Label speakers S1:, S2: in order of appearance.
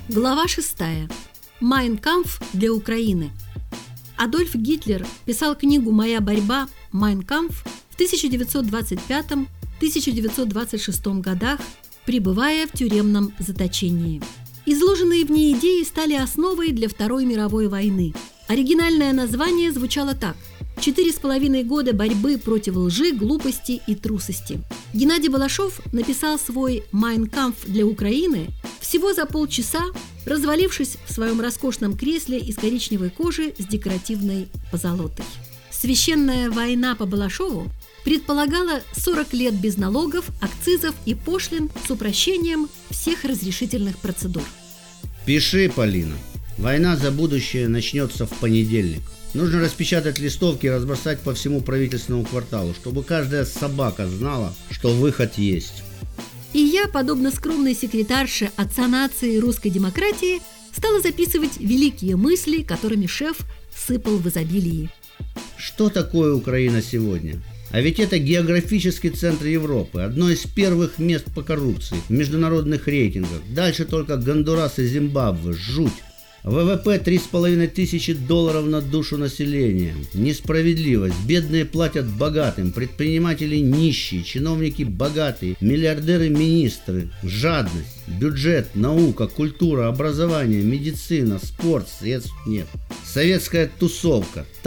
S1: Глава 6. «Майн кампф» для Украины. Адольф Гитлер писал книгу «Моя борьба. Майн кампф» в 1925-1926 годах, пребывая в тюремном заточении. Изложенные в ней идеи стали основой для Второй мировой войны. Оригинальное название звучало так: 4,5 года борьбы против лжи, глупости и трусости. Геннадий Балашов написал свой «Майн кампф» для Украины всего за полчаса, развалившись в своем роскошном кресле из коричневой кожи с декоративной позолотой. Священная война по Балашову предполагала 40 лет без налогов, акцизов и пошлин с упрощением всех разрешительных процедур.
S2: Пиши, Полина. Война за будущее начнется в понедельник. Нужно распечатать листовки и разбросать по всему правительственному кварталу, чтобы каждая собака знала, что выход есть.
S1: И я, подобно скромной секретарше отца нации русской демократии, стала записывать великие мысли, которыми шеф сыпал в изобилии.
S2: Что такое Украина сегодня? А ведь это географический центр Европы, одно из первых мест по коррупции в международных рейтингах. Дальше только Гондурас и Зимбабве. Жуть. ВВП $3500 на душу населения. Несправедливость. Бедные платят богатым, предприниматели нищие, чиновники богатые, миллиардеры министры. Жадность, бюджет, наука, культура, образование, медицина, спорт, средств нет. Советская тусовка.